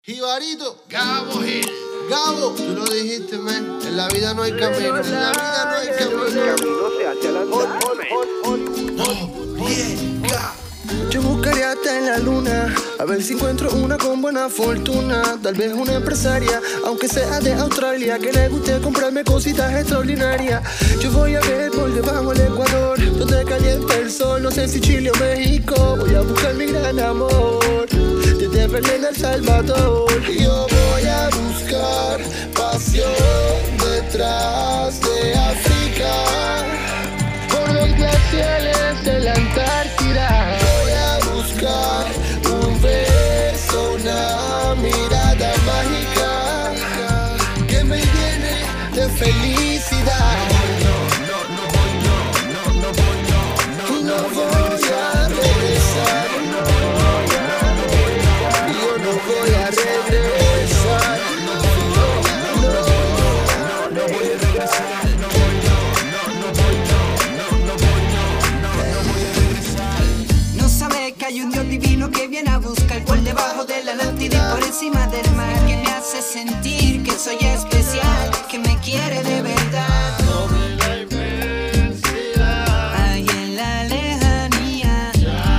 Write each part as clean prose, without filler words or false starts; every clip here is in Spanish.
Jibarito, Gabo Gil. Gabo, tú lo dijiste, men. En la vida no hay camino, en la vida no hay camino. El camino se hace al andar. Yo buscaría hasta en la luna, a ver si encuentro una con buena fortuna. Tal vez una empresaria, aunque sea de Australia, que le guste comprarme cositas extraordinarias. Yo voy a ver por debajo del Ecuador, donde calienta el sol, no sé si Chile o México. Voy a buscar mi gran amor, desde Belén a El Salvador. Yo voy a buscar pasión detrás de África, Por los glaciares de la Antártida. voy a buscar un beso, una mirada mágica que me llene de felicidad. No voy a regresar, yo no voy a regresar. No sabe que hay un Dios divino que viene a buscar por debajo de la Atlántida y por encima del mar, que me hace sentir que soy especial, que me quiere de verdad. Ahí en la lejanía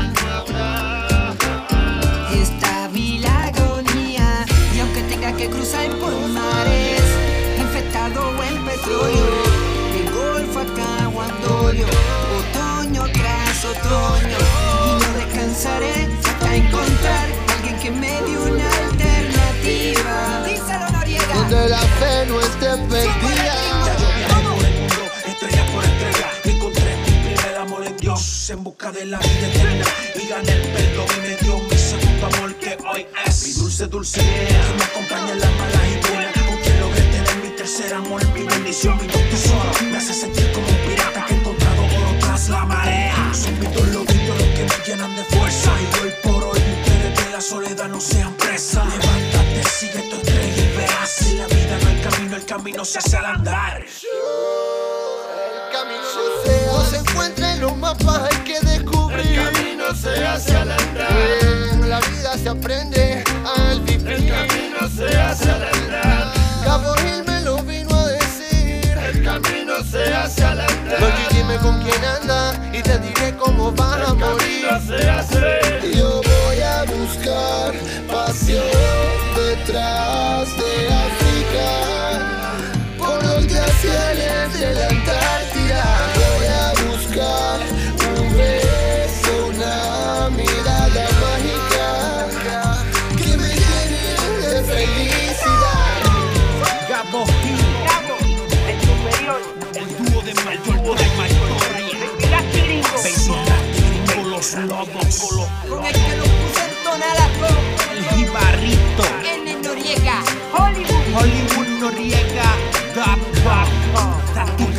está mi agonía, y aunque tenga que cruzar por mares infectado en petróleo, de Golfo a Cabo Andolio, otoño tras otoño, y no descansaré hasta encontrar alguien que me dé una alternativa. Díselo, Noriega. Donde la fe no esté perdida. Estrella por estrella, encontré mi primer amor en Dios, en busca de la vida eterna, y gané el perdón y me dio mi segundo amor, que hoy es mi dulce idea, que me acompaña en las malas y buenas, con quien logré tener mi tercer amor, mi bendición, mi don tesoro, me hace sentir como un pirata que ha encontrado oro tras la marea. Son mis dos lobitos los que me llenan de fuerza, y hoy por hoy mujeres de la soledad no sean presas. Levántate, sigue tu estrella y verás, en la vida no hay camino, el camino se hace al andar. El camino no se encuentra en los mapas, hay que descubrir. El camino se hace al andar. En la vida se aprende al vivir. El camino se hace al andar. Gabo Gil me lo vino a decir. El camino se hace al andar. Oye, dime con quién anda y te diré cómo vas a El morir. camino se hace. Yo voy a buscar pasión detrás de África, por los glaciares de la Antártida. Voy a buscar un beso, una mirada mágica que me llene de felicidad. Gabo Gil, El superior. el dúo de Mayorria, Gringo, los lobos, Con el que lo puse en tonalazón, el Jibarito, en Noriega. Hollywood Noriega, Dap,